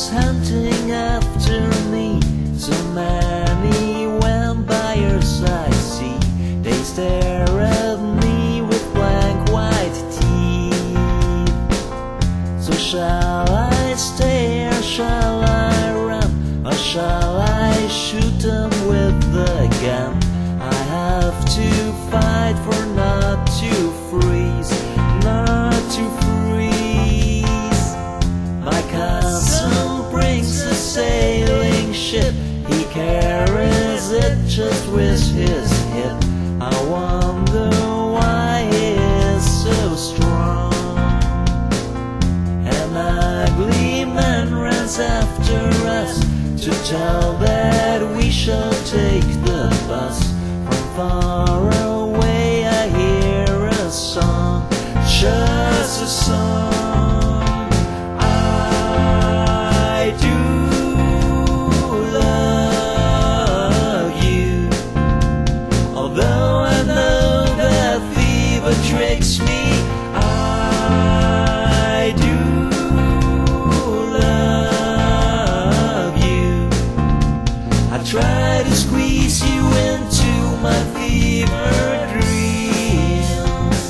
fever's hunting after me. So many vampires I see. They stare at me with blank white teeth. So shall I stay or shall I run? Or shall I shoot them with the gun? I have to fight for not to freeze, not to freeze. My cousin brings a sailing ship. He carries it just with his hip. I wonder why he is so strong. An ugly man runs after us to tell that we shall take the bus. From far away I hear a song, just a song. I do love you, although I know that fever tricks me. I do love you. I try to squeeze you into my fever dreams.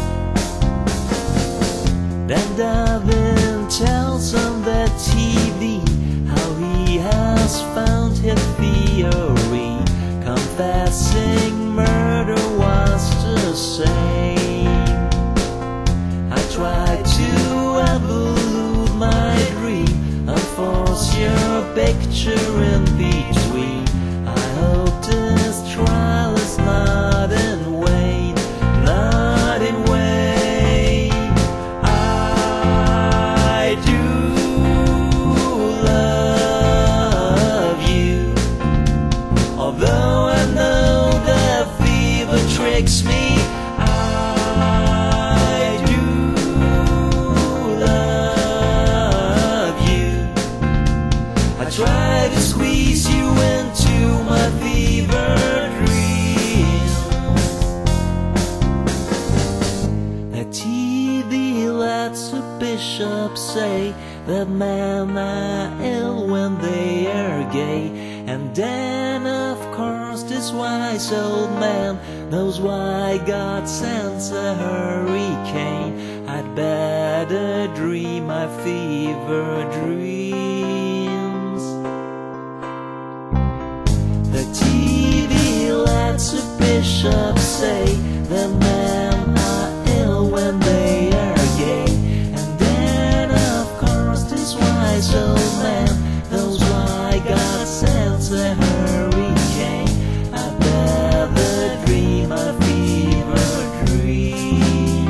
Then Davin tells on the TV how he has found his theory, confessing murder was the same. I try to evolve my dream and force your picture in between. I hope this trial is not in vain, not in vain. I do love you, although I know that fever tricks me. I do love you. I try to squeeze you into my fever dreams. The TV lets a bishop say that men are ill when they are gay. And then of course this wise old man knows why God sends a hurricane. I'd better dream my fever dreams. The TV lets a bishop say that men are ill when they are gay. And then of course this wise old man knows why God sends a hurricane. I'd better dream a fever dream.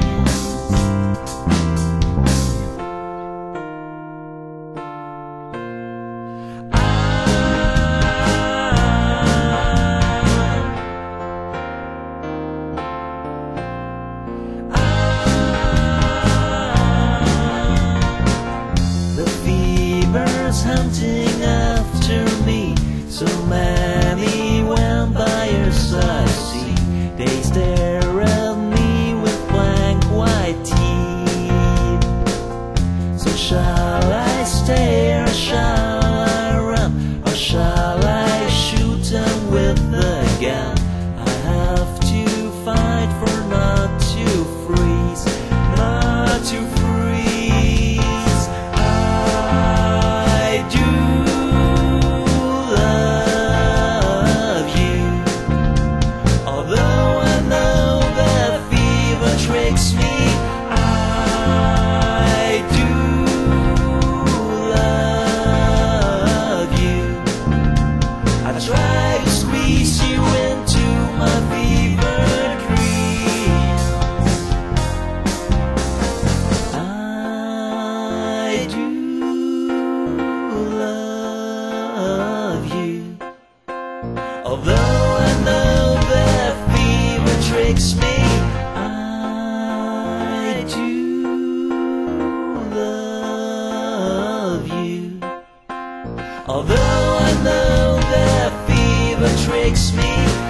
The fever's hunting after me. So many vampires I see. They stare at me with blank white teeth. So shall I stay or shall I run? Or shall I shoot them with the gun? I have to fight for not to freeze, not to freeze. I do love you, although I know that fever tricks me. I do love you. I try to squeeze you into my fever dreams. I do love you, although I know that fever tricks me. I do love you, although I know that fever tricks me.